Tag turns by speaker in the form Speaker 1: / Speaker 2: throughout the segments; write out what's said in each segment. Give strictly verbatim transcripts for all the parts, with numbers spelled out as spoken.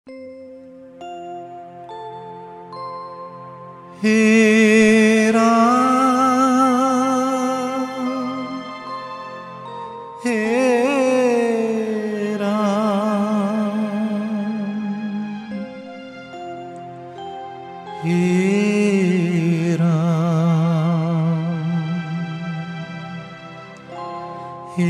Speaker 1: हे राम हे राम हे राम हे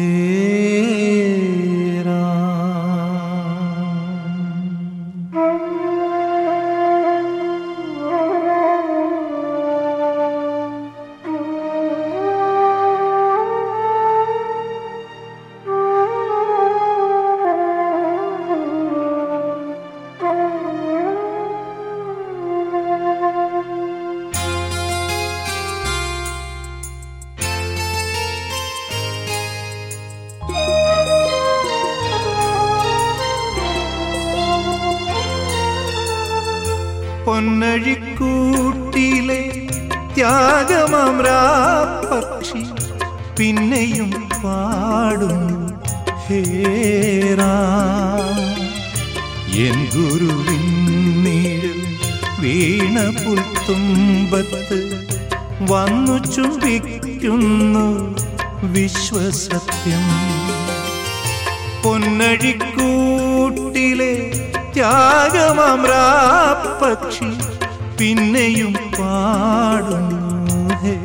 Speaker 1: പൊന്നഴിക്കൂട്ടിലെ ത്യാഗമാം രാപ്പക്ഷി പിന്നെയും പാടുന്നു ഹേ രാം. എൻ ഗുരുവിൻ നിഴൽ വീണ പുൽത്തുമ്പത്ത് വന്നു ചുംബിക്കുന്നു വിശ്വസത്യം. പൊന്നഴിക്കൂട്ടിലെ ത്യാഗമാം രാപ്പക്ഷി പിന്നെയും പാടുന്നു ഹേ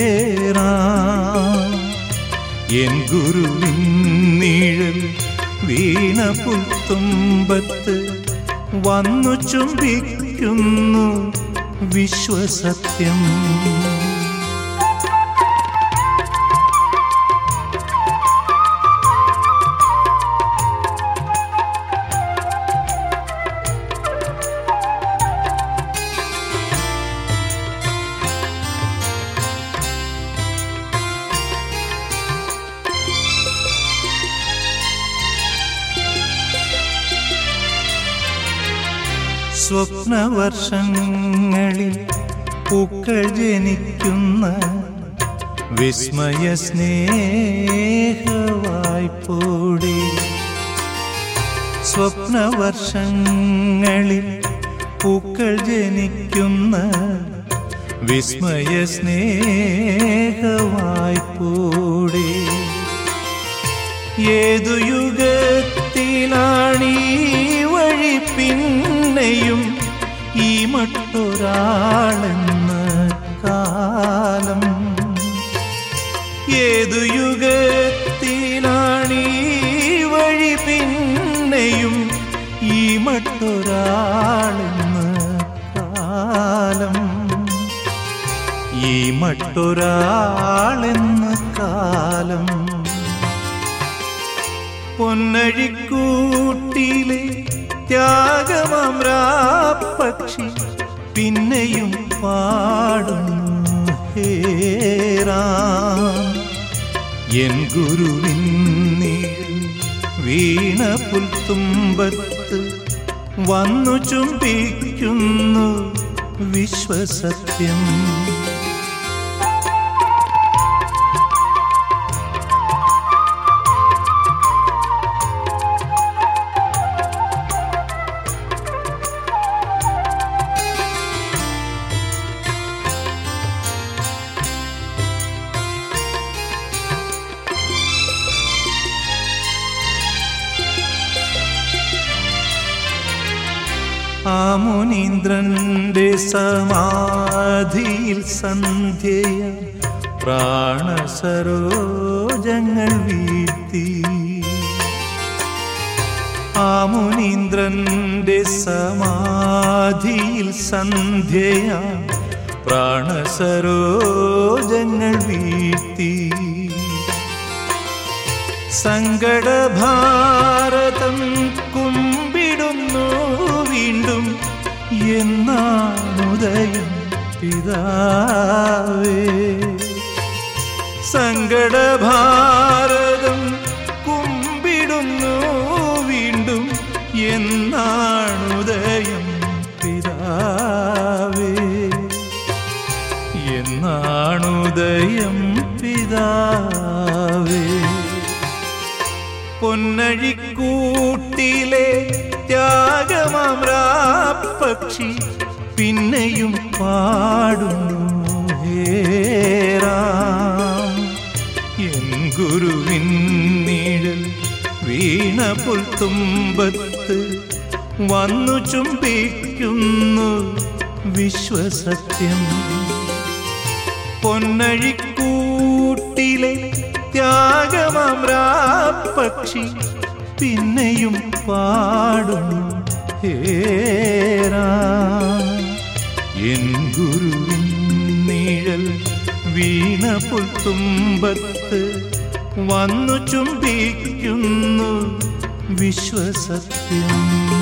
Speaker 1: രാം. എൻ ഗുരുവിൻ നിഴൽ വീണ പുൽത്തുമ്പത്ത് വന്നു ചുംബിക്കുന്നു വിശ്വസത്യം. സ്വപ്നവർഷങ്ങളിൽ പൂക്കൾ ജനിക്കുന്ന വിസ്മയ സ്നേഹവായ്പോടെ. സ്വപ്നവർഷങ്ങളിൽ പൂക്കൾ ജനിക്കുന്ന വിസ്മയ സ്നേഹവായ്പോടെ. ഏതു യുഗത്തിലാണീ വഴി പിന്നെയും ഈ മറ്റൊരാളെന്ന കാലം. ഏതു യുഗത്തിലാണീ വഴി പിന്നെയും ഈ മറ്റൊരാളെന്ന കാലം. ഈ മറ്റൊരാളെന്ന കാലം. പൊന്നഴിക്കൂട്ടിലെ ത്യാഗമാം രാപ്പക്ഷി പിന്നെയും പാടുന്നു ഹേ രാം. എൻ ഗുരുവിൻ നിഴൽ വീണ പുൽത്തുമ്പത്ത് വന്നു ചുംബിക്കുന്നു വിശ്വസത്യം. ആ മുനീന്ദ്രന്റെ സമാധിയിൽ സന്ധ്യയ പ്രാണസരോജങ്ങൾ വീഴ്ത്തി. ആ മുനീന്ദ്രന്റെ സമാധിയിൽ സന്ധ്യയ പ്രാണസരോജങ്ങൾ വീഴ്ത്തി. സങ്കടഭാരതം കുമ്പിടുന്നു വീണ്ടും എന്നാണുദയം പിതാവേ. സങ്കടഭാരതം കുമ്പിടുന്നു വീണ്ടും എന്നാണുദയം പിതാവേ. എന്നാണുദയം പിതാവേ. പൊന്നഴിക്കൂട്ടിലെ ത്യാഗമാം പക്ഷി പിന്നെയും പാടുന്നു ഹേറാം. എൻ ഗുരുവിൻ നീഴൽ വീണ പുൽത്തുമ്പത്ത് വന്നു ചുംബിക്കുന്നു വിശ്വസത്യം. പൊന്നഴിക്കൂട്ടിലെ ത്യാഗമാം രാപ്പക്ഷി പിന്നെയും പാടുന്നു ഹേറാം. എൻ ഗുരുവിൻ നീഴൽ വീണ പുൽത്തുമ്പത്ത് വന്നു ചുംബിക്കുന്നു വിശ്വസത്യം.